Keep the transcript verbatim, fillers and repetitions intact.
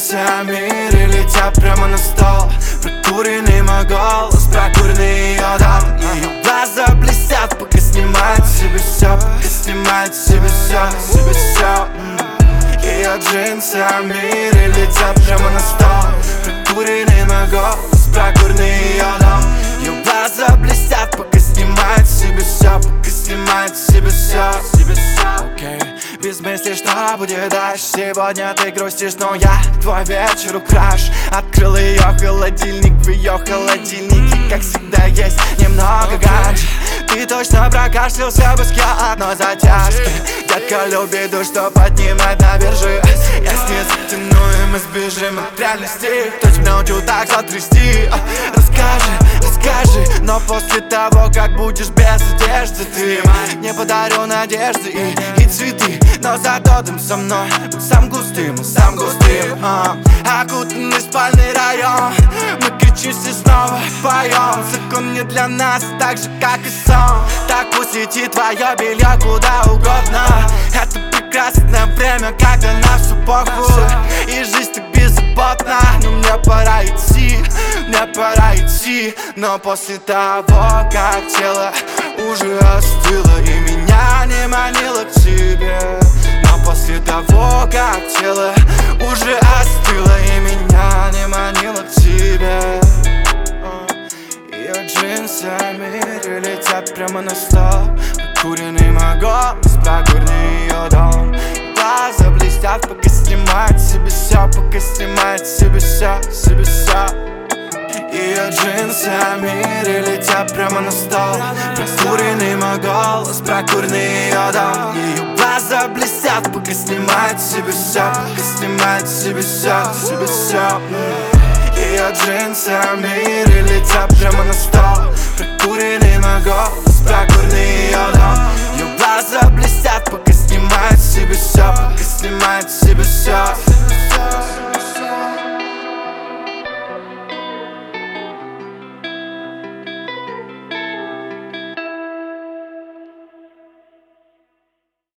джинсами летят прямо на стол. Прокуренный мой голос, прокуренный ее дом. Ее глаза блестят, пока снимает себе все, пока снимает себе все, себе все. Ее джинсами летят прямо на стол. Прокуренный мой голос, прокуренный ее дом. Ее глаза блестят, пока снимает себе все, пока снимает себе все, себе все. Okay. Без мысли, что будет дальше. Сегодня ты грустишь, но я твой вечер украшу. Открыл ее холодильник, в ее холодильнике, как всегда, есть немного ганджи. Ты точно прокашлялся бы с одной затяжки. Детка любит душ, что поднимать на бирже. Я с ней затяну, и мы сбежим от реальности. Кто тебя научил так затрясти? Расскажи, расскажи. Но после того, как будешь без одежды, ты не подарю надежды и, и цветы. Но зато дым со мной будет сам густым, сам густым. а, Окутанный спальный район. Мы кричим, все снова поем. Закон не для нас, так же, как и сон. Так пусть летит твое белье куда угодно. Это прекрасное время, когда на всю похуй. И жизнь так беззаботна. Но мне пора идти, мне пора идти. Но после того, как тело уже остыло и меня не манило к тебе. Но после того, как тело уже остыло и меня не манило к тебе. Ее джинсами летят прямо на стол. Прокуренный мой голос, прокуренный ее дом. Глаза блестят, пока снимает себе все, пока снимает себе все, себе все. Ее джинсами летят прямо на стол. Прокуренный мой голос, прокуренный ее дом. Ее глаза блестят, пока снимает себе все, пока снимает себе все, себе все. Ее джинсами летят прямо на стол.